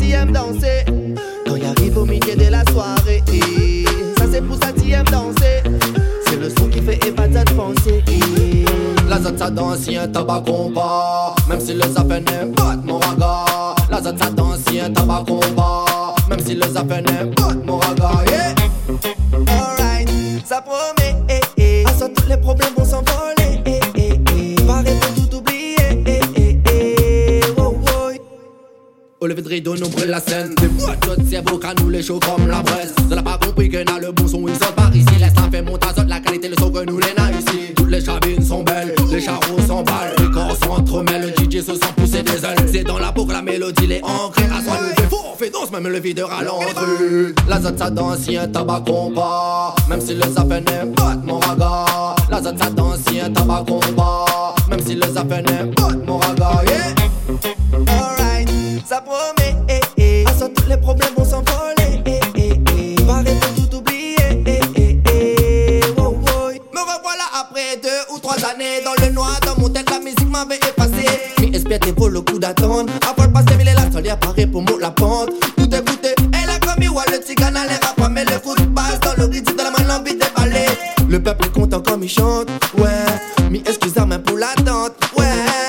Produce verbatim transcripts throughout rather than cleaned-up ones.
t'y aimes danser. Quand y arrive au milieu de la soirée, ça c'est pour ça t'y aimes danser. C'est le son qui fait évader de penser. La zone ça danse, y'a un tabac combat. Même si le zapin n'est pas de mon raga. La zone ça danse, y'a un tabac combat. Même si le zapin n'est pas de mon raga. Yeah. Alright, ça promet. Eh, eh. À ça tous les problèmes vont s'envoler. Eh, eh, eh. Va arrêter tout oublier. Eh, eh, eh. Oh, oh. Au lever de rideau, nous brûle la scène. Des boîtes d'autres cerveaux, qu'à nous les chauds comme la presse. Ça n'a pas compris qu'on a le bon son, ils sortent par ici. Laisse la fait monter à zone, la qualité, le son que nous les n'a ici. Toutes les cabines sont belles, les charros s'emballent. Les corps s'entremêlent, le D J se sent pousser des ailes. C'est dans la peau que la mélodie l'est ancrée. À soi, nous fait faux, on fait danse, même le videur à l'entrée. La zone ça danse, y'a un tabac combat. Même si le zapin n'est pas de mon raga. La zone ça danse, y'a un tabac combat. Même si le zapin n'est pas de mon raga. Yeah. Alright, ça promet. Eh, eh. À ça tous les problèmes vont s'envoler. Eh, eh, eh. Va arrêter tout oublier. Eh, eh, eh. Oh, oh. Me revoilà après deux ou trois années dans le noir. Dans mon tête la musique m'avait effacé. Mi espéré pour le coup d'attendre. Avant le passé, mais la soleil apparaît pour moi la pente. Tout est goûté, elle a commis ouais, le tigane a l'air à pas. Mais le coup de passe dans le rythme de la main l'envie déballer. Le peuple est content comme il chante. Ouais, mi excuse à main pour l'attente. Ouais.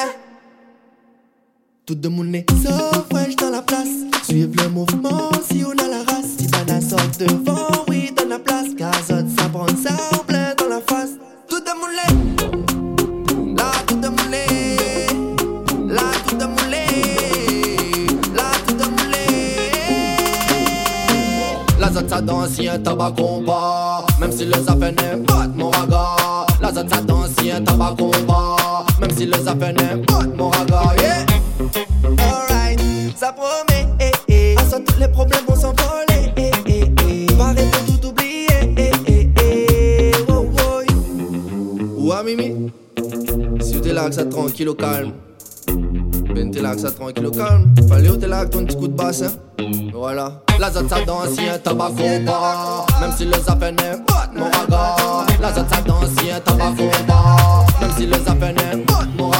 Tout de mon nez sauf wesh dans la place. Suive le mouvement si on a la race. Si Bana sort devant, oui dans la place. Cazotte ça prend ça au plein dans la face. Tout de mon nez. Là tout de mon nez. Là tout de mon nez. Là tout de mon nez. La zone ça danse, y'a un tabac combat. Même si le zapin n'est pas de mon raga. La zone ça danse, y'a un tabac combat. Même si le zapin n'est pas de mon raga. Yeah. Alright, ça promet. Eh, eh. À ça tous les problèmes vont s'envoler. Eh, eh, eh. Va arrêter tout oublier. Eh, eh, eh. Oh, oh. Ouais, Mimi. Si t'es là, que ça tranquille au calme. Ben, t'es là, que ça tranquille au calme. Fallait où t'es là, avec ton petit coup de basse, hein. Voilà. La zone ça danse, y'a un tabac combat. Même si le zapin n'est pas de mon raga. La zone ça danse, y'a un tabac combat. Même si le zapin n'est pas de mon raga.